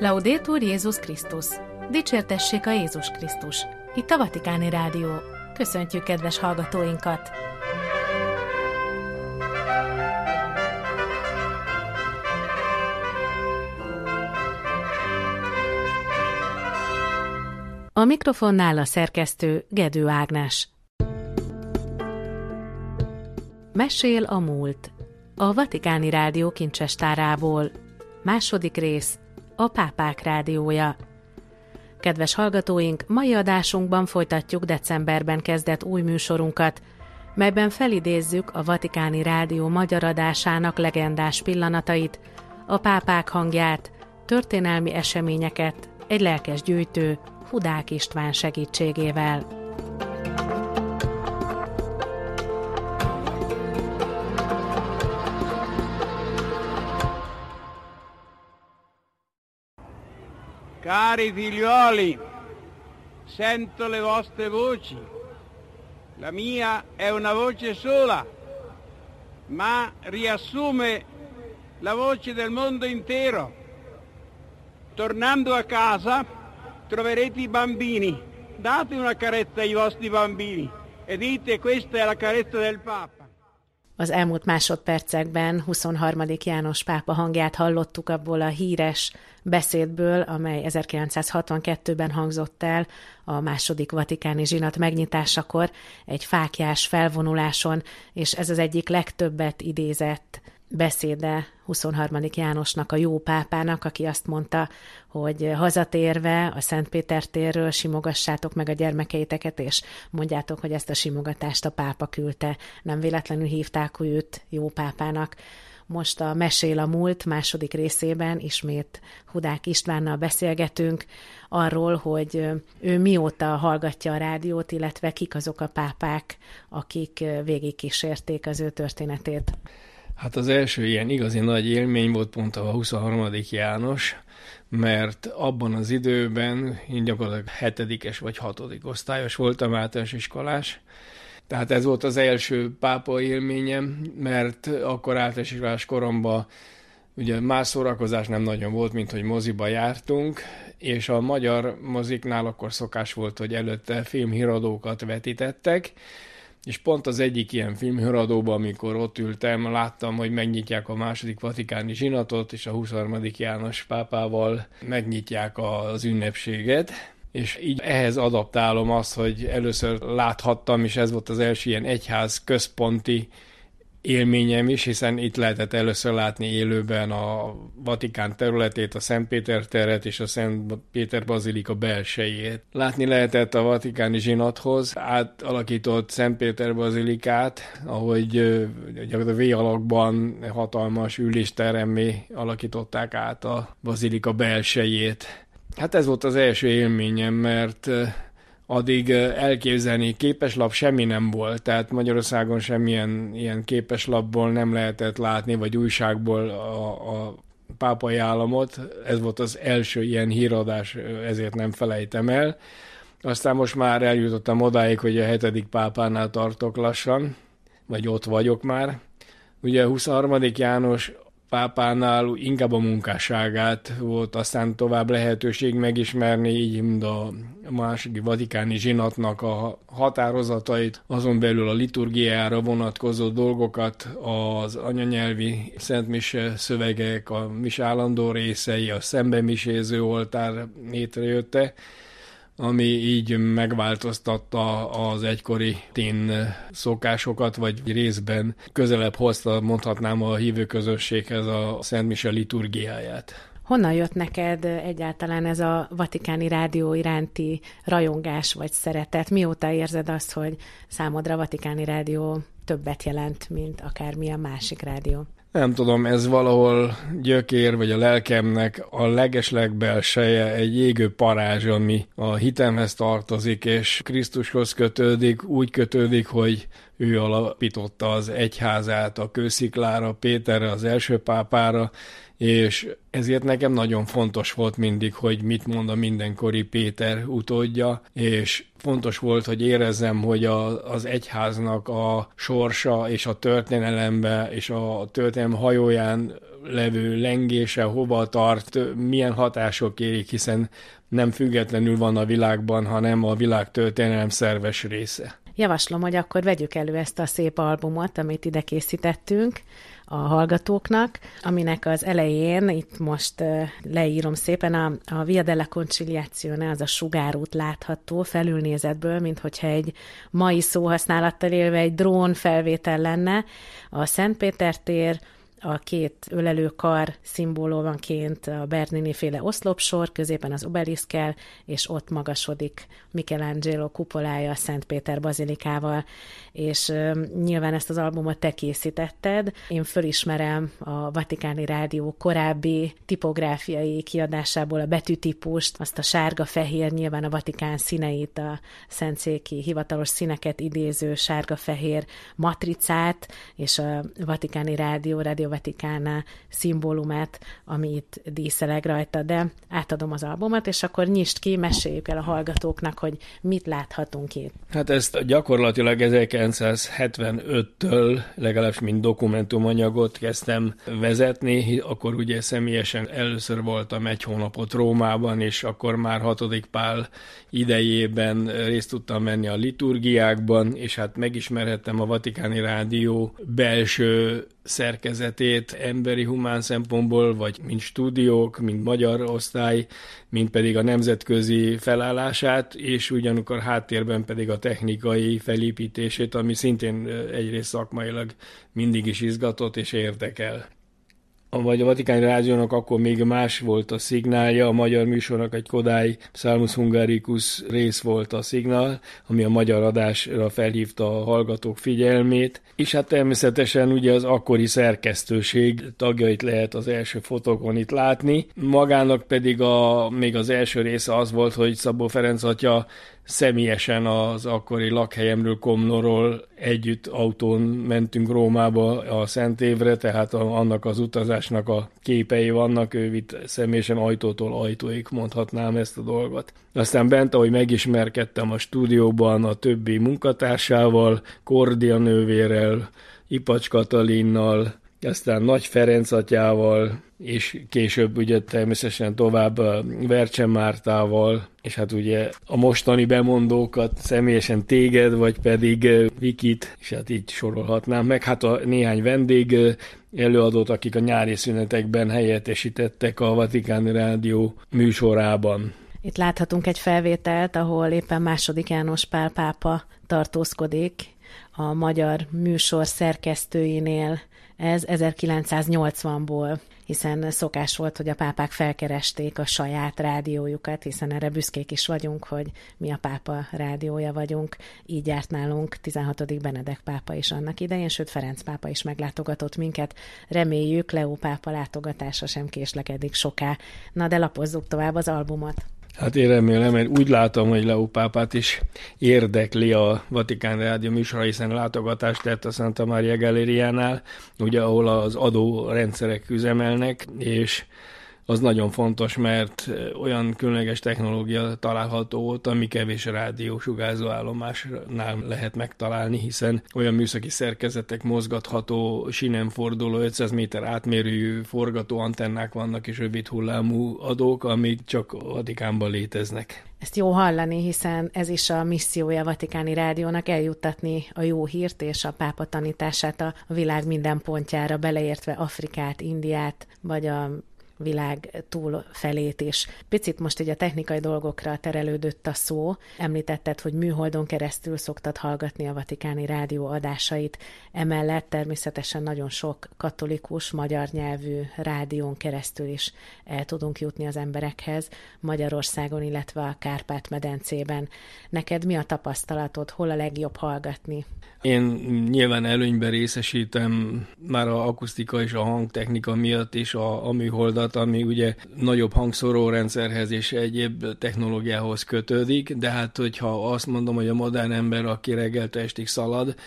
Laudetur Jézus Krisztus! Dicsértessék a Jézus Krisztus! Itt a Vatikáni Rádió. Köszöntjük kedves hallgatóinkat! A mikrofonnál a szerkesztő Gedő Ágnes. Mesél a múlt. A Vatikáni Rádió kincsestárából. Második rész. A Pápák Rádiója. Kedves hallgatóink, mai adásunkban folytatjuk decemberben kezdett új műsorunkat, melyben felidézzük a Vatikáni Rádió magyar adásának legendás pillanatait, a pápák hangját, történelmi eseményeket egy lelkes gyűjtő, Hudák István segítségével. Cari figlioli, sento le vostre voci. La mia è una voce sola, ma riassume la voce del mondo intero. Tornando a casa troverete i bambini. Date una carezza ai vostri bambini e dite questa è la carezza del Papa. Az elmúlt másodpercekben 23. János pápa hangját hallottuk abból a híres beszédből, amely 1962-ben hangzott el a második vatikáni zsinat megnyitásakor egy fáklyás felvonuláson, és ez az egyik legtöbbet idézett beszéde 23. Jánosnak, a jó pápának, aki azt mondta, hogy hazatérve a Szent Péter térről simogassátok meg a gyermekeiteket, és mondjátok, hogy ezt a simogatást a pápa küldte. Nem véletlenül hívták őt jó pápának. Most a Mesél a múlt második részében ismét Hudák Istvánnal beszélgetünk arról, hogy ő mióta hallgatja a rádiót, illetve kik azok a pápák, akik végigkísérték az ő történetét. Hát az első ilyen igazi nagy élmény volt pont a 23. János, mert abban az időben én gyakorlatilag 7. vagy 6. osztályos voltam, általános iskolás. Tehát ez volt az első pápa élményem, mert akkor általános iskolás koromban ugye más szórakozás nem nagyon volt, mint hogy moziba jártunk, és a magyar moziknál akkor szokás volt, hogy előtte filmhíradókat vetítettek, és pont az egyik ilyen filmhíradóban, amikor ott ültem, láttam, hogy megnyitják a második vatikáni zsinatot, és a 23. János pápával megnyitják az ünnepséget, és így ehhez adaptálom azt, hogy először láthattam, és ez volt az első ilyen egyház központi élményem is, hiszen itt lehetett először látni élőben a Vatikán területét, a Szent Péter teret és a Szent Péter bazilika belsejét. Látni lehetett a vatikáni zsinathoz átalakított Szent Péter bazilikát, ahogy gyakorlatilag V-alakban hatalmas ülésteremmé alakították át a bazilika belsejét. Hát ez volt az első élményem, mert addig elképzelni képeslap semmi nem volt, tehát Magyarországon semmilyen ilyen képeslapból nem lehetett látni, vagy újságból a pápai államot. Ez volt az első ilyen híradás, ezért nem felejtem el. Aztán most már eljutottam odáig, hogy a 7. pápánál tartok lassan, vagy ott vagyok már. Ugye a 23. János pápánál inkább a munkásságát volt, aztán tovább lehetőség megismerni, így mind a második vatikáni zsinatnak a határozatait, azon belül a liturgiára vonatkozó dolgokat, az anyanyelvi szentmise szövegek, a mise állandó részei, a szembemiséző oltár létrejötte, ami így megváltoztatta az egykori tén szokásokat, vagy részben közelebb hozta, mondhatnám, a hívőközösséghez a Szent Mise liturgiáját. Honnan jött neked egyáltalán ez a Vatikáni Rádió iránti rajongás vagy szeretet? Mióta érzed azt, hogy számodra a Vatikáni Rádió többet jelent, mint akármilyen másik rádió? Nem tudom, ez valahol gyökér, vagy a lelkemnek a legeslegbelseje, egy égő parázs, ami a hitemhez tartozik, és Krisztushoz kötődik, úgy kötődik, hogy ő alapította az egyházát a kősziklára, Péterre, az első pápára, és ezért nekem nagyon fontos volt mindig, hogy mit mond a mindenkori Péter utódja, és fontos volt, hogy érezzem, hogy az egyháznak a sorsa és a történelembe és a történelem hajóján levő lengése hova tart, milyen hatások érik, hiszen nem függetlenül van a világban, hanem a világ történelem szerves része. Javaslom, hogy akkor vegyük elő ezt a szép albumot, amit ide készítettünk a hallgatóknak, aminek az elején, itt most leírom szépen, a Via della Conciliazione, az a sugárút látható felülnézetből, mint hogyha egy mai szóhasználattal élve egy drón felvétel lenne. A Szentpéter tér, a két ölelő kar szimbólumként a Bernini-féle oszlopsor, középen az obeliszkkel, és ott magasodik Michelangelo kupolája a Szent Péter bazilikával, és nyilván ezt az albumot te készítetted. Én fölismerem a Vatikáni Rádió korábbi tipográfiai kiadásából a betűtípust, azt a sárga-fehér, nyilván a Vatikán színeit, a szentszéki hivatalos színeket idéző sárga-fehér matricát, és a Vatikáni Rádió, Radio Vaticana szimbólumát, ami itt díszeleg rajta, de átadom az albumot, és akkor nyisd ki, meséljük el a hallgatóknak, hogy mit láthatunk itt. Hát ezt gyakorlatilag 1975-től legalábbis mint dokumentumanyagot kezdtem vezetni, akkor ugye személyesen először voltam egy hónapot Rómában, és akkor már 6. Pál idejében részt tudtam venni a liturgiákban, és hát megismerhettem a Vatikáni Rádió belső szerkezetét emberi humán szempontból, vagy mint stúdiók, mint magyar osztály, mint pedig a nemzetközi felállását, és ugyanakkor háttérben pedig a technikai felépítését, ami szintén egyrészt szakmailag mindig is izgatott és érdekel. Vagy a Vatikáni Rádiónak akkor még más volt a szignálja, a magyar műsornak egy Kodály Psalmus Hungaricus rész volt a szignál, ami a magyar adásra felhívta a hallgatók figyelmét, és hát természetesen ugye az akkori szerkesztőség tagjait lehet az első fotókon itt látni. Magának pedig még az első része az volt, hogy Szabó Ferenc atya személyesen az akkori lakhelyemről, Komnorról együtt autón mentünk Rómába a Szent Évre, tehát annak az utazásnak a képei vannak, ő vitt személyesen ajtótól ajtóig, mondhatnám ezt a dolgot. Aztán bent, ahogy megismerkedtem a stúdióban a többi munkatársával, Kordia nővérrel, Ipacs Katalinnal, aztán Nagy Ferenc atyával, és később ugye természetesen tovább Vercsen Mártával, és hát ugye a mostani bemondókat személyesen téged, vagy pedig Vikit, és hát így sorolhatnám meg. Hát a néhány vendég előadót, akik a nyári szünetekben helyettesítettek a Vatikáni Rádió műsorában. Itt láthatunk egy felvételt, ahol éppen II. János Pál pápa tartózkodik a magyar műsor szerkesztőinél. Ez 1980-ból, hiszen szokás volt, hogy a pápák felkeresték a saját rádiójukat, hiszen erre büszkék is vagyunk, hogy mi a pápa rádiója vagyunk. Így járt nálunk 16. Benedek pápa is annak idején, sőt Ferenc pápa is meglátogatott minket. Reméljük, Leó pápa látogatása sem késlekedik soká. Na de lapozzuk tovább az albumot. Hát én remélem, mert úgy látom, hogy Leó pápát is érdekli a Vatikán Rádió műsora, hiszen látogatást tett a Santa Maria Galériánál, ugye ahol az adórendszerek üzemelnek, és az nagyon fontos, mert olyan különleges technológia található ott, ami kevés rádiósugárzó állomásnál lehet megtalálni, hiszen olyan műszaki szerkezetek, mozgatható, sínen forduló, 500 méter átmérőjű forgató antennák vannak, és rövid hullámú adók, amik csak a Vatikánban léteznek. Ezt jó hallani, hiszen ez is a missziója a Vatikáni Rádiónak, eljuttatni a jó hírt és a pápa tanítását a világ minden pontjára, beleértve Afrikát, Indiát, vagy a világ túlfelét is. Picit most így a technikai dolgokra terelődött a szó. Említetted, hogy műholdon keresztül szoktad hallgatni a Vatikáni Rádió adásait. Emellett természetesen nagyon sok katolikus, magyar nyelvű rádión keresztül is el tudunk jutni az emberekhez, Magyarországon, illetve a Kárpát-medencében. Neked mi a tapasztalatod? Hol a legjobb hallgatni? Én nyilván előnyben részesítem már az akusztika és a hangtechnika miatt is a műholdat, ami ugye nagyobb hangszórórendszerhez és egyéb technológiához kötődik, de hát hogyha azt mondom, hogy a modern ember, aki reggeltől estig szalad,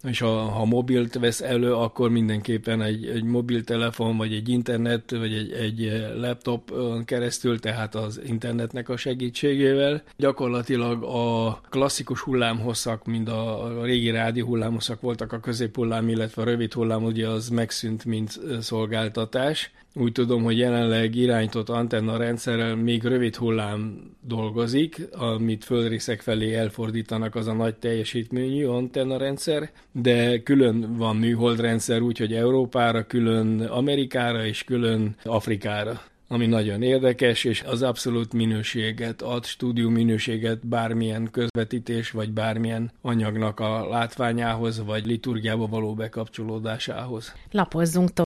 és ha mobilt vesz elő, akkor mindenképpen egy mobiltelefon, vagy egy internet, vagy egy laptop keresztül, tehát az internetnek a segítségével. Gyakorlatilag a klasszikus hullámhosszak, mind a régi rádió hullámhosszak voltak, a középhullám, illetve a rövid hullám, ugye az megszűnt, mint szolgáltatás. Úgy tudom, hogy jelenleg irányított antenna rendszerrel még rövid hullám dolgozik, amit földrészek felé elfordítanak, az a nagy teljesítményű antenna rendszer, de külön van műholdrendszer, úgyhogy Európára, külön Amerikára és külön Afrikára, ami nagyon érdekes, és az abszolút minőséget ad, stúdió minőséget bármilyen közvetítés, vagy bármilyen anyagnak a látványához, vagy liturgiába való bekapcsolódásához. Lapozzunk tovább.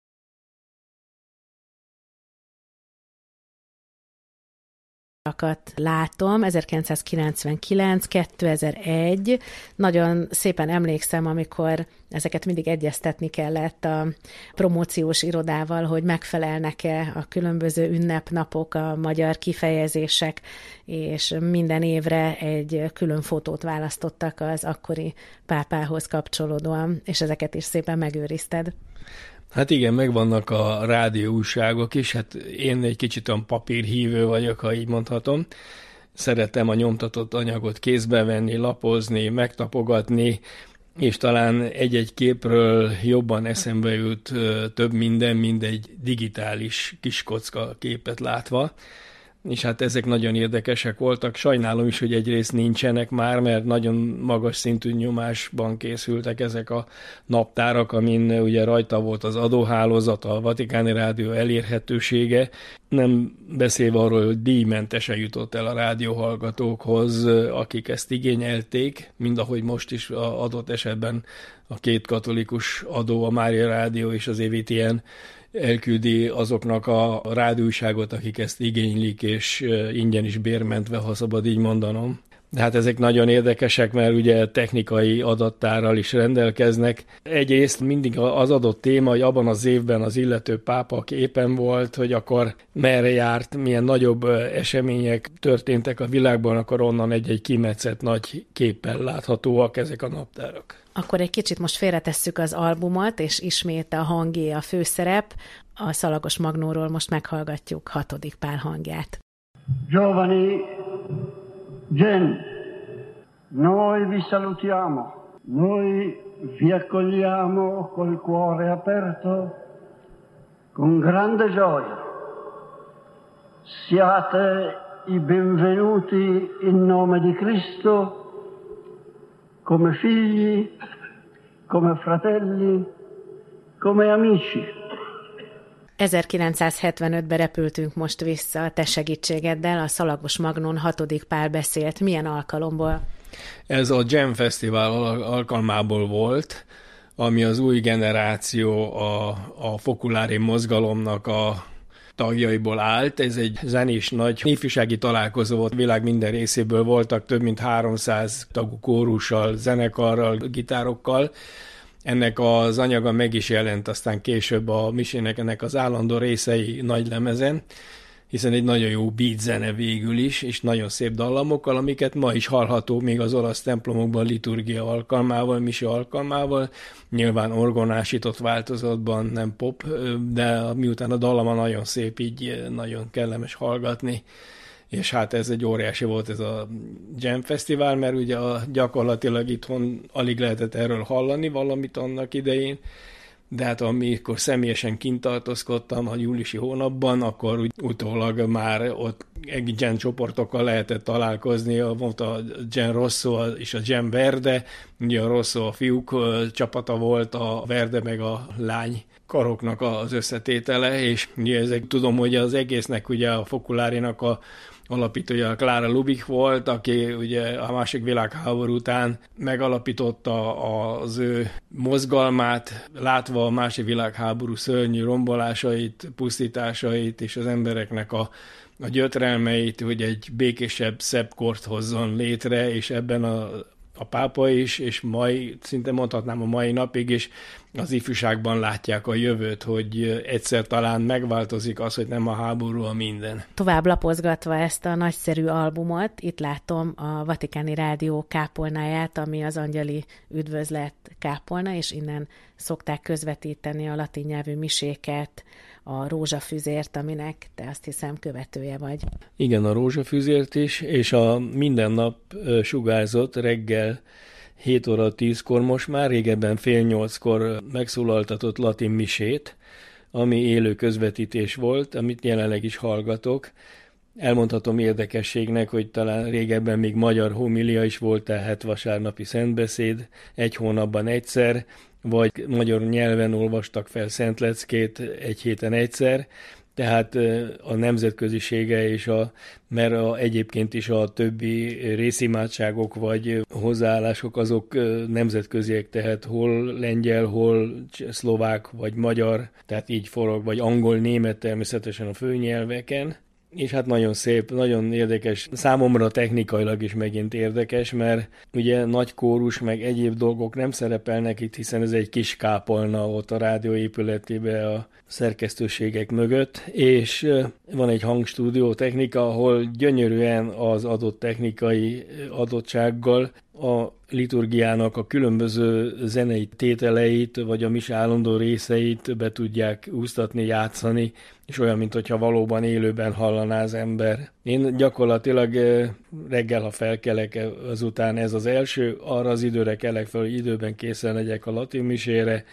Látom, 1999, 2001, nagyon szépen emlékszem, amikor ezeket mindig egyeztetni kellett a promóciós irodával, hogy megfelelnek-e a különböző ünnepnapok, a magyar kifejezések, és minden évre egy külön fotót választottak az akkori pápához kapcsolódóan, és ezeket is szépen megőrizted. Hát igen, megvannak a rádióújságok is, hát én egy kicsit olyan papírhívő vagyok, ha így mondhatom. Szeretem a nyomtatott anyagot kézbe venni, lapozni, megtapogatni, és talán egy-egy képről jobban eszembe jut több minden, mint egy digitális kiskocka képet látva. És hát ezek nagyon érdekesek voltak. Sajnálom is, hogy egyrészt nincsenek már, mert nagyon magas szintű nyomásban készültek ezek a naptárak, amin ugye rajta volt az adóhálózat, a Vatikáni Rádió elérhetősége. Nem beszélve arról, hogy díjmentesen jutott el a rádióhallgatókhoz, akik ezt igényelték, mind ahogy most is adott esetben a két katolikus adó, a Mária Rádió és az EVTN elküldi azoknak a rádióújságot, akik ezt igénylik, és ingyen is bérmentve, ha szabad így mondanom. De hát ezek nagyon érdekesek, mert ugye technikai adattárral is rendelkeznek. Egyrészt mindig az adott téma, hogy abban az évben az illető pápa, aki éppen volt, hogy akkor merre járt, milyen nagyobb események történtek a világban, akkor onnan egy-egy kimetszett nagy képpel láthatóak ezek a naptárak. Akkor egy kicsit most félretesszük az albumot, és ismét a hangé a főszerep. A Szalagos Magnóról most meghallgatjuk 6. Pál hangját. Giovani Gen, noi vi salutiamo, noi vi accogliamo col cuore aperto, con grande gioia. Siate i benvenuti in nome di Cristo, come figli, come fratelli, come amici. 1975-ben repültünk most vissza a te segítségeddel, a Szalagos Magnón 6. Pál beszélt. Milyen alkalomból? Ez a Jam Fesztivál alkalmából volt, ami az új generáció a fokulári mozgalomnak a tagjaiból állt. Ez egy zenés nagy ifjúsági találkozó volt, világ minden részéből voltak több mint 300 tagú kórussal, zenekarral, gitárokkal. Ennek az anyaga meg is jelent aztán később a misének ennek az állandó részei nagy lemezen, hiszen egy nagyon jó beat zene végül is, és nagyon szép dallamokkal, amiket ma is hallható még az olasz templomokban liturgia alkalmával, mise alkalmával, nyilván orgonásított változatban, nem pop, de miután a dallama nagyon szép, így nagyon kellemes hallgatni. És hát ez egy óriási volt ez a Jam Fesztivál, mert ugye gyakorlatilag itthon alig lehetett erről hallani valamit annak idején, de hát amikor személyesen kint tartózkodtam a júliusi hónapban, akkor utólag már ott Jam csoportokkal lehetett találkozni, volt a Jam Rosso és a Jam Verde, ugye a Rosso a fiúk csapata volt, a Verde meg a lány karoknak az összetétele, és ugye ezek tudom, hogy az egésznek ugye a Fokulárinak a alapítója a Klára Lubich volt, aki ugye a második világháború után megalapította az ő mozgalmát, látva a második világháború szörnyű rombolásait, pusztításait és az embereknek a gyötrelmeit, hogy egy békésebb, szebb kort hozzon létre, és ebben a pápa is, és szinte mondhatnám a mai napig is az ifjúságban látják a jövőt, hogy egyszer talán megváltozik az, hogy nem a háború a minden. Tovább lapozgatva ezt a nagyszerű albumot, itt látom a Vatikáni Rádió kápolnáját, ami az angyali üdvözlet kápolna, és innen szokták közvetíteni a latin nyelvű miséket, a rózsafüzért, aminek te azt hiszem követője vagy. Igen, a rózsafüzért is, és a minden nap sugárzott reggel 7 óra 10-kor, most már régebben fél 8-kor megszólaltatott latin misét, ami élő közvetítés volt, amit jelenleg is hallgatok. Elmondhatom érdekességnek, hogy talán régebben még magyar homilia is volt, tehát vasárnapi szentbeszéd, 1 hónapban egyszer, vagy magyar nyelven olvastak fel szentleckét 1 héten egyszer, tehát a nemzetközisége és mert egyébként is a többi részimádságok vagy hozzáállások azok nemzetköziek, tehát hol lengyel, hol szlovák vagy magyar, tehát így forog, vagy angol, német természetesen a főnyelveken. És hát nagyon szép, nagyon érdekes, számomra technikailag is megint érdekes, mert ugye nagy kórus meg egyéb dolgok nem szerepelnek itt, hiszen ez egy kis kápolna ott a rádió épületében a szerkesztőségek mögött, és van egy hangstúdió technika, ahol gyönyörűen az adott technikai adottsággal a liturgiának a különböző zenei tételeit, vagy a mise állandó részeit be tudják úsztatni, játszani, és olyan, mintha valóban élőben hallaná az ember. Én gyakorlatilag reggel, ha felkelek, azután ez az első, arra az időre kelek fel, hogy időben készen legyek a latin misére,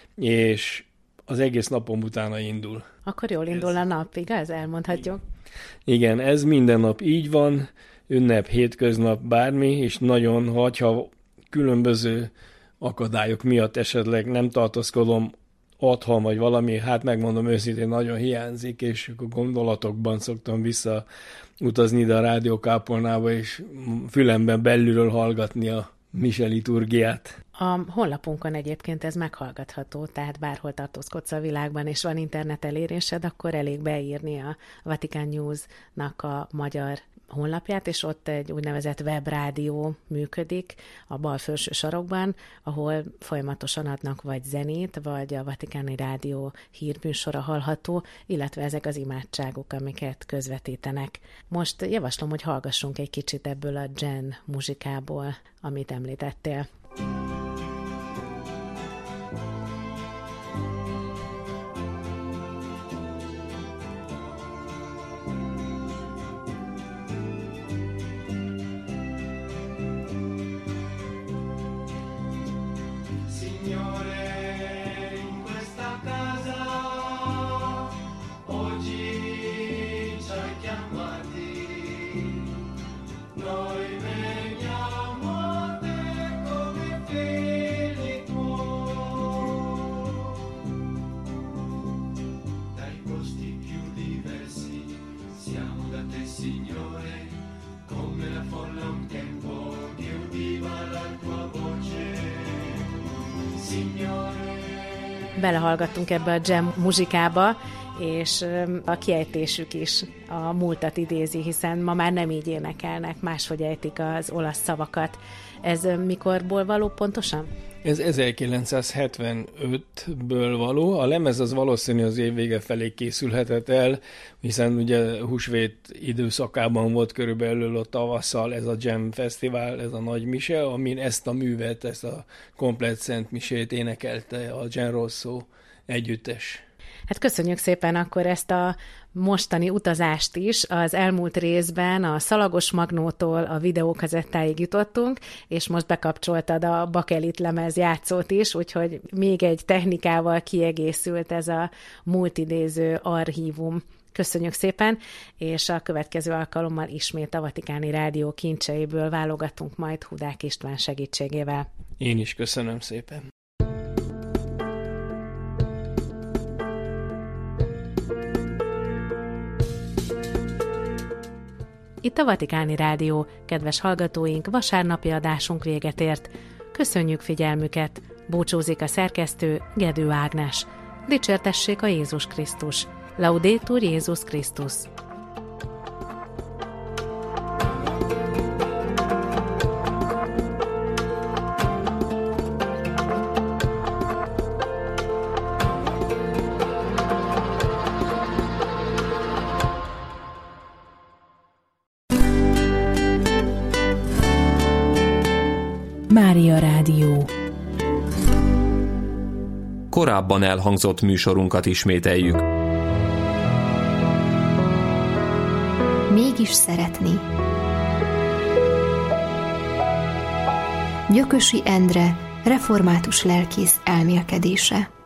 és az egész napom utána indul. Akkor jól indul a nap, igaz? Elmondhatjuk. Igen, ez minden nap így van, ünnep, hétköznap, bármi, és nagyon, ha különböző akadályok miatt esetleg nem tartózkodom otthon, vagy valami, hát megmondom őszintén, nagyon hiányzik, és a gondolatokban szoktam visszautazni ide a rádiókápolnába, és fülemben belülről hallgatni a mise liturgiát. A honlapunkon egyébként ez meghallgatható, tehát bárhol tartózkodsz a világban, és van internet elérésed, akkor elég beírni a Vatican News-nak a magyar honlapját, és ott egy úgynevezett webrádió működik a bal felső sarokban, ahol folyamatosan adnak vagy zenét, vagy a Vatikáni Rádió hírműsora hallható, illetve ezek az imádságok, amiket közvetítenek. Most javaslom, hogy hallgassunk egy kicsit ebből a Gen muzsikából, amit említettél. Belehallgattunk ebbe a jam muzsikába, és a kiejtésük is a múltat idézi, hiszen ma már nem így énekelnek, máshogy ejtik az olasz szavakat. Ez mikorból való pontosan? Ez 1975-ből való. A lemez az valószínű az év vége felé készülhetett el, hiszen ugye húsvét időszakában volt körülbelül a tavasszal ez a Jam Fesztivál, ez a nagy mise, amin ezt a művet, ezt a komplett szent misét énekelte a Gen Rosso együttes. Hát köszönjük szépen akkor ezt a mostani utazást is. Az elmúlt részben a Szalagos Magnótól a videókazettáig jutottunk, és most bekapcsoltad a Bakelit lemez játszót is, úgyhogy még egy technikával kiegészült ez a multidéző archívum. Köszönjük szépen, és a következő alkalommal ismét a Vatikáni Rádió kincseiből válogatunk majd Hudák István segítségével. Én is köszönöm szépen. Itt a Vatikáni Rádió, kedves hallgatóink, vasárnapi adásunk véget ért. Köszönjük figyelmüket, búcsúzik a szerkesztő Gedő Ágnes. Dicsértessék a Jézus Krisztus! Laudetur Jézus Krisztus! Mária Rádió. Korábban elhangzott műsorunkat ismételjük. Mégis szeretni. Gyökösi Endre református lelkész elmélkedése.